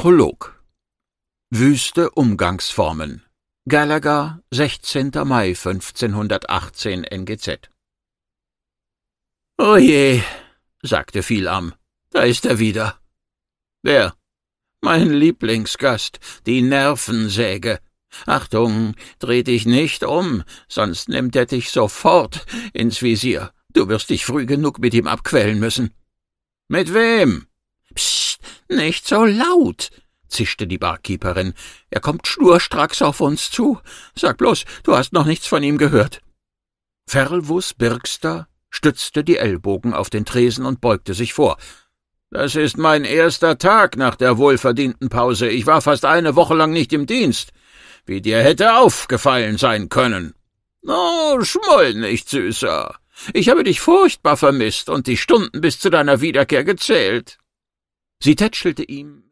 Prolog. Wüste Umgangsformen. Gallagher, 16. Mai 1518 NGZ. »O je«, sagte Vielam, »da ist er wieder.« »Wer?« »Mein Lieblingsgast, die Nervensäge. Achtung, dreh dich nicht um, sonst nimmt er dich sofort ins Visier. Du wirst dich früh genug mit ihm abquälen müssen.« »Mit wem?« »Psst, nicht so laut«, zischte die Barkeeperin. »Er kommt schnurstracks auf uns zu. Sag bloß, du hast noch nichts von ihm gehört.« Ferlwus Birkster stützte die Ellbogen auf den Tresen und beugte sich vor. »Das ist mein erster Tag nach der wohlverdienten Pause. Ich war fast eine Woche lang nicht im Dienst. Wie dir hätte aufgefallen sein können.« »Oh, schmoll nicht, Süßer. Ich habe dich furchtbar vermisst und die Stunden bis zu deiner Wiederkehr gezählt.« Sie tätschelte ihm